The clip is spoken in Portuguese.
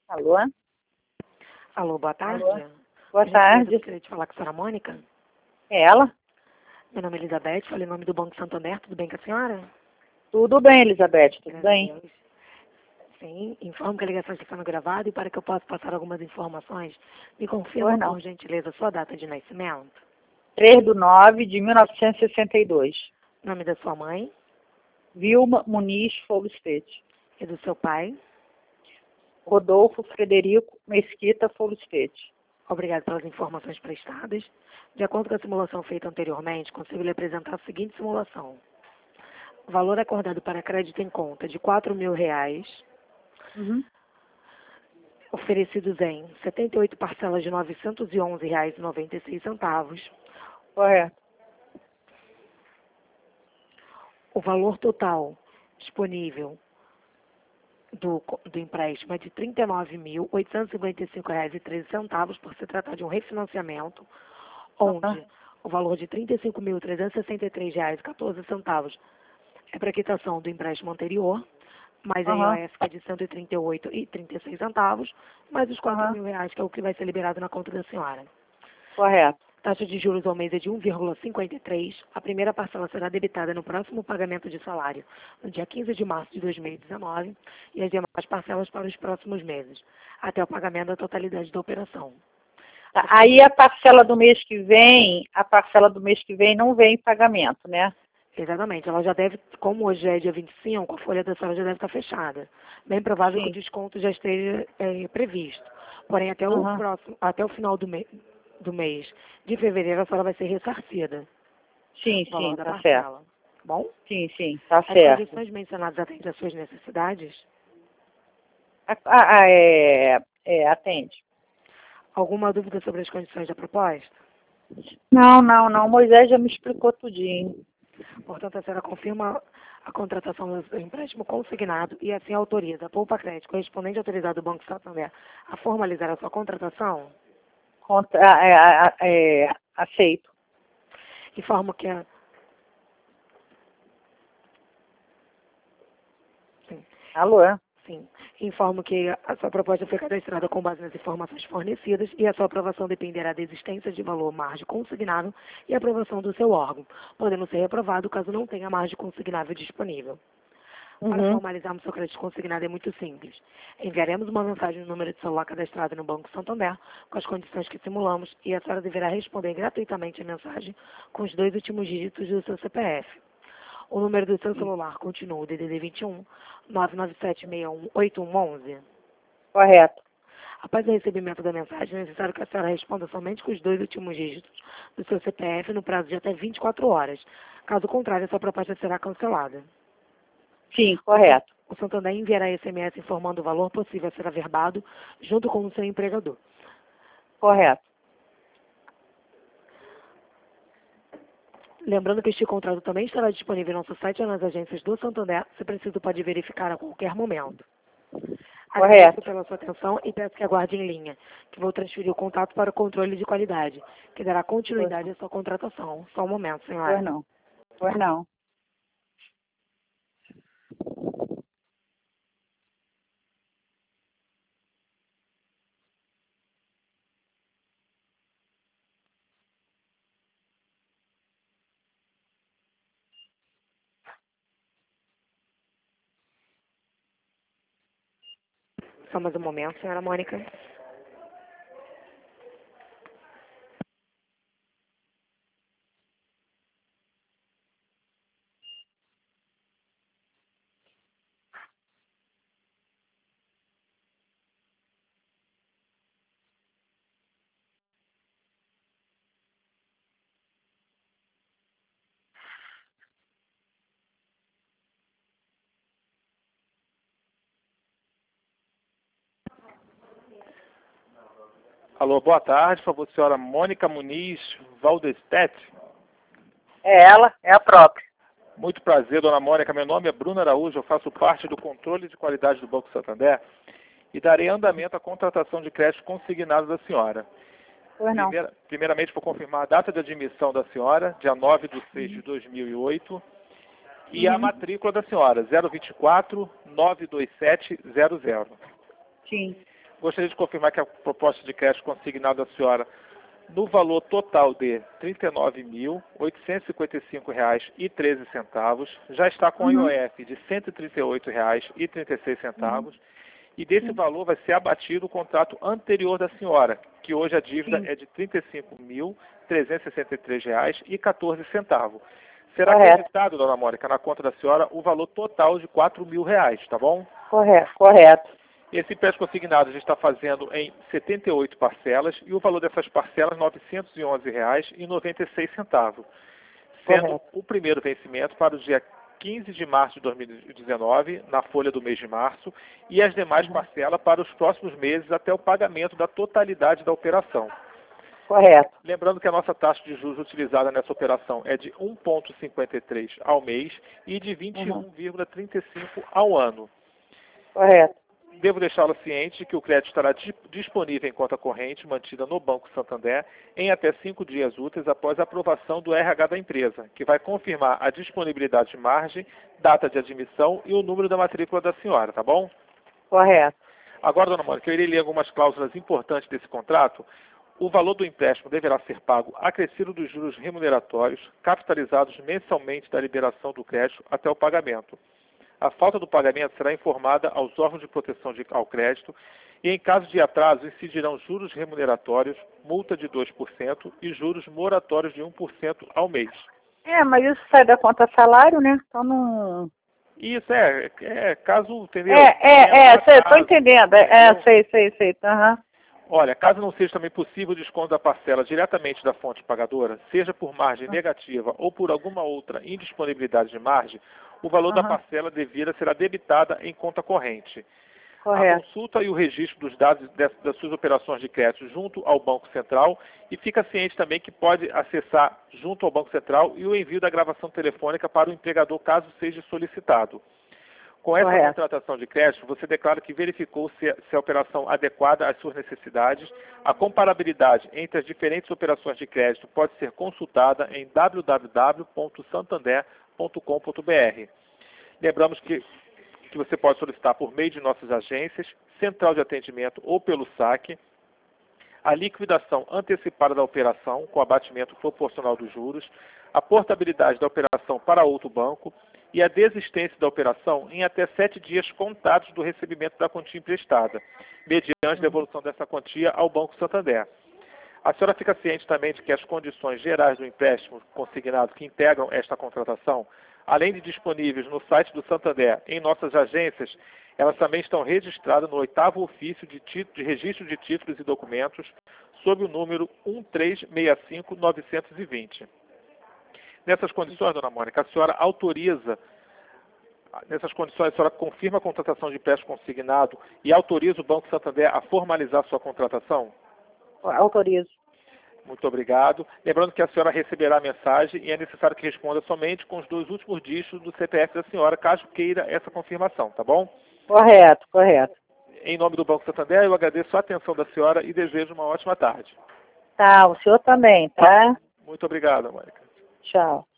Alô? Alô, boa tarde. Alô? Boa Eu tarde. queria te falar com a senhora Mônica. É ela? Meu nome é Elizabeth, falei em nome do Banco Santander. Tudo bem com a senhora? Tudo bem, Elizabeth, tudo Graças a bem? Deus. Sim, informo que a ligação está sendo gravada e para que eu possa passar algumas informações, me confirma, Pois não. por gentileza, sua data de nascimento, 3/9/1962. nome da sua mãe Vilma Muniz Folstete. e do seu pai. Rodolfo Frederico Mesquita Folstete. Obrigado pelas informações prestadas. De acordo com a simulação feita anteriormente, consigo lhe apresentar a seguinte simulação. O valor acordado para crédito em conta de R$ 4.000, Uhum. oferecidos em 78 parcelas de R$ 911,96. Correto. O valor total disponível do empréstimo é de R$ 39.855,13, por se tratar de um refinanciamento, onde o valor de R$ 35.363,14 é para quitação do empréstimo anterior, mais a IOF, que é de R$ 138,36, mais os R$ 4.000, que é o que vai ser liberado na conta da senhora. Correto. Taxa de juros ao mês é de 1,53. A primeira parcela será debitada no próximo pagamento de salário, no dia 15 de março de 2019, e as demais parcelas para os próximos meses, até o pagamento da totalidade da operação. Aí a parcela do mês que vem, não vem em pagamento, né? Exatamente. Ela já deve, como hoje é dia 25, a folha da senhora já deve estar fechada. Bem provável que o desconto já esteja previsto. Porém, até o final do mês de fevereiro, a senhora vai ser ressarcida. Sim, Valor da tá parcela. certo. Bom? Sim, tá As certo. condições mencionadas atendem às suas necessidades? Atende. Alguma dúvida sobre as condições da proposta? Não. Moisés já me explicou tudinho. Portanto, a senhora confirma a contratação do empréstimo consignado e assim autoriza a Poupa Crédito, correspondente autorizado do Banco Santander, a formalizar a sua contratação? Aceito. Informo que a... Sim. Alô? Sim. Informo que a sua proposta foi cadastrada com base nas informações fornecidas e a sua aprovação dependerá da existência de valor margem consignável e aprovação do seu órgão, podendo ser reprovado caso não tenha margem consignável disponível. Para formalizarmos seu crédito consignado é muito simples. Enviaremos uma mensagem no número de celular cadastrado no Banco Santander com as condições que simulamos e a senhora deverá responder gratuitamente a mensagem com os 2 últimos dígitos do seu CPF. O número do seu celular continua o DDD 21 997618111. Correto. Após o recebimento da mensagem, é necessário que a senhora responda somente com os 2 últimos dígitos do seu CPF no prazo de até 24 horas. Caso contrário, a sua proposta será cancelada. Sim, correto. O Santander enviará SMS informando o valor possível a ser averbado junto com o seu empregador. Correto. Lembrando que este contrato também estará disponível no nosso site ou nas agências do Santander. Se preciso, pode verificar a qualquer momento. Agradeço pela sua atenção e peço que aguarde em linha, que vou transferir o contato para o controle de qualidade, que dará continuidade à sua contratação. Só um momento, senhora. Pois não. Só mais um momento, senhora Mônica. Alô, boa tarde, por favor, senhora Mônica Muniz Valdestete. É ela, é a própria. Muito prazer, dona Mônica. Meu nome é Bruno Araújo, eu faço parte do controle de qualidade do Banco Santander e darei andamento à contratação de crédito consignado da senhora. Pois não. Primeiramente, vou confirmar a data de admissão da senhora, dia 9/6/2008, e a matrícula da senhora, 024-92700. Sim. Gostaria de confirmar que a proposta de crédito consignada da senhora, no valor total de R$ 39.855,13, já está com a IOF de R$ 138,36, e desse valor vai ser abatido o contrato anterior da senhora, que hoje a dívida é de R$ 35.363,14. Será acreditado, dona Mônica, na conta da senhora o valor total de R$ 4.000, tá bom? Correto. Esse empréstimo consignado a gente está fazendo em 78 parcelas e o valor dessas parcelas R$ 911,96, sendo o primeiro vencimento para o dia 15 de março de 2019, na folha do mês de março, e as demais parcelas para os próximos meses até o pagamento da totalidade da operação. Correto. Lembrando que a nossa taxa de juros utilizada nessa operação é de 1,53 ao mês e de 21,35 ao ano. Correto. Devo deixá-lo ciente de que o crédito estará disponível em conta corrente mantida no Banco Santander em até 5 dias úteis após a aprovação do RH da empresa, que vai confirmar a disponibilidade de margem, data de admissão e o número da matrícula da senhora, tá bom? Correto. Agora, dona Mônica, eu irei ler algumas cláusulas importantes desse contrato. O valor do empréstimo deverá ser pago acrescido dos juros remuneratórios, capitalizados mensalmente da liberação do crédito até o pagamento. A falta do pagamento será informada aos órgãos de proteção ao crédito e, em caso de atraso, incidirão juros remuneratórios, multa de 2% e juros moratórios de 1% ao mês. Mas isso sai da conta salário, né? Então não... Isso caso, entendeu? Estou entendendo. Sei. Olha, caso não seja também possível o desconto da parcela diretamente da fonte pagadora, seja por margem negativa ou por alguma outra indisponibilidade de margem, o valor da parcela devida será debitada em conta corrente. Correto. A consulta e o registro dos dados das suas operações de crédito junto ao Banco Central, e fica ciente também que pode acessar junto ao Banco Central e o envio da gravação telefônica para o empregador caso seja solicitado. Com essa contratação de crédito, você declara que verificou se a operação adequada às suas necessidades. A comparabilidade entre as diferentes operações de crédito pode ser consultada em www.santander.com.br. Lembramos que você pode solicitar por meio de nossas agências, central de atendimento ou pelo saque, a liquidação antecipada da operação com abatimento proporcional dos juros, a portabilidade da operação para outro banco e a desistência da operação em até 7 dias contados do recebimento da quantia emprestada, mediante devolução dessa quantia ao Banco Santander. A senhora fica ciente também de que as condições gerais do empréstimo consignado que integram esta contratação, além de disponíveis no site do Santander em nossas agências, elas também estão registradas no 8º ofício de registro de títulos e documentos, sob o número 1365920. Nessas condições, dona Mônica, a senhora autoriza, nessas condições, a senhora confirma a contratação de empréstimo consignado e autoriza o Banco Santander a formalizar sua contratação? Autorizo. Muito obrigado. Lembrando que a senhora receberá a mensagem e é necessário que responda somente com os 2 últimos dígitos do CPF da senhora, caso queira essa confirmação, tá bom? Correto. Em nome do Banco Santander, eu agradeço a atenção da senhora e desejo uma ótima tarde. Tá, o senhor também, tá? Muito obrigado, Mônica. Tchau.